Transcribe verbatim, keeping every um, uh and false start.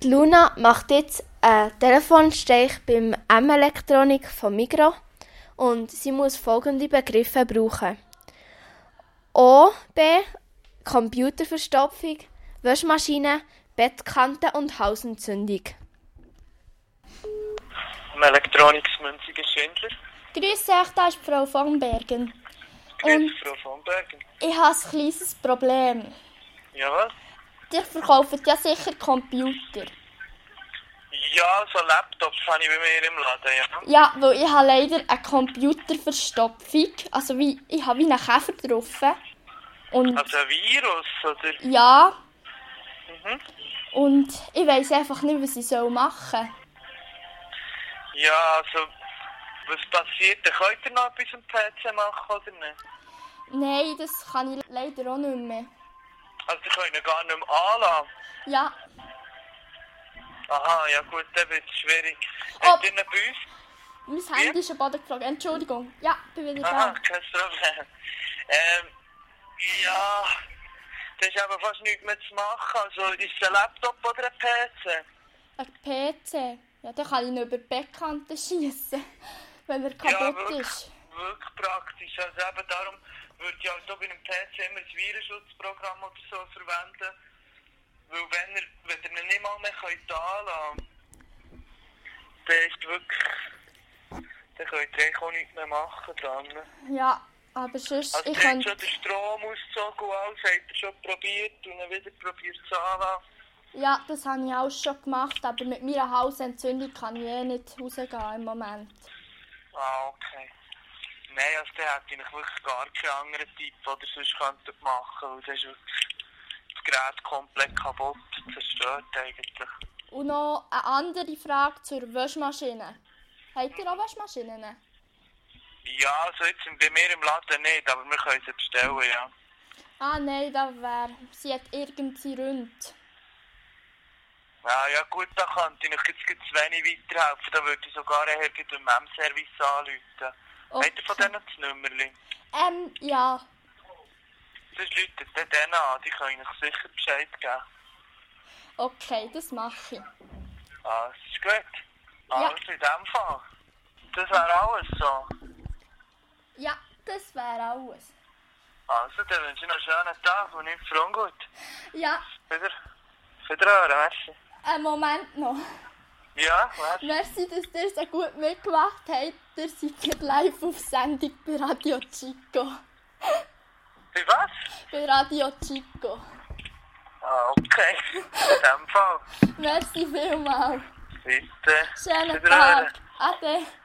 Die Luna macht jetzt einen Telefonstich beim M-Elektronik von Migros und sie muss folgende Begriffe brauchen. O, B, Computerverstopfung, Waschmaschine, Bettkante und Hausentzündung. Elektronik Münzigen Schindler. Grüß euch, da ist Frau von Bergen. Grüß Frau von Bergen. Ich habe ein kleines Problem. Ja, was? Ihr verkauft ja sicher Computer. Ja, so Laptops habe ich bei mir im Laden, ja. Ja, weil ich habe leider eine Computerverstopfung. Also wie, ich habe wie einen Käfer getroffen. Und Also ein Virus, oder? ja. Mhm. Und ich weiss einfach nicht, was ich machen soll. Ja, also, was passiert? Könnt ihr noch etwas am P C machen, oder nicht? Nein, das kann ich leider auch nicht mehr. Also, ihr könnt ihn gar nicht mehr anlassen? Ja. Aha, ja gut, dann wird es schwierig. Oh. Habt ihr ihn bei uns? Mein Handy ist am Boden geflogen. Entschuldigung. Ja, bin wieder Aha, da. kein Problem. Ähm, ja, da ist aber fast nichts mehr zu machen. Also, ist es ein Laptop oder ein P C? Ein P C. Ja, dann kann ich ihn über die Bettkante schiessen, wenn er kaputt ja, wirklich, ist. Wirklich praktisch. Also eben darum würde ich auch bei einem P C immer ein Virenschutzprogramm oder so verwenden. Weil wenn ihr, wenn ihr ihn nicht mal mehr könnt anlassen könnt, dann ist wirklich, dann könnt ihr eigentlich auch nichts mehr machen dran. Ja, aber sonst, Also ich ihr habt könnte... schon den Strom ausgezogen und alles, habt ihr schon probiert und dann wieder probiert zu anlassen. Ja, das habe ich auch schon gemacht, aber mit meiner Hausentzündung kann ich eh nicht rausgehen im Moment. Ah, okay. Nein, also dann hätte ich wirklich gar keinen anderen Tipp, oder sonst könnte ich machen, weil das ist wirklich das Gerät komplett kaputt, zerstört eigentlich. Und noch eine andere Frage zur Waschmaschine. Habt ihr auch Waschmaschinen? Ja, also jetzt bei mir im Laden nicht, aber wir können sie bestellen, ja. Ah nein, da wäre... Sie hat irgendwie rund. Ja, ja gut, da könnte ich euch jetzt gleich zu wenig weiterhelfen, da würde ich sogar eher den M E M-Service anrufen. Okay. Habt ihr von denen das Nummerli? Ähm, ja. Sonst läutet ihr denen an, die können euch sicher Bescheid geben. Okay, das mache ich. Ah, das ist gut. Ja. Also in dem Fall. Das wäre alles so. Ja, das wäre alles. Also, dann wünsche ich noch einen schönen Tag und nicht für ungut. Ja, Wieder, wiederhören, merci. einen Moment noch. Ja, merci. Merci, dass ihr so gut mitgemacht habt. Ihr seid live auf Sendung bei Radio Chico. Bei was? Bei Radio Chico. Ah, okay. In dem Fall. Merci vielmals. Bitte. Schönen Wiederhören. Tag. Ade.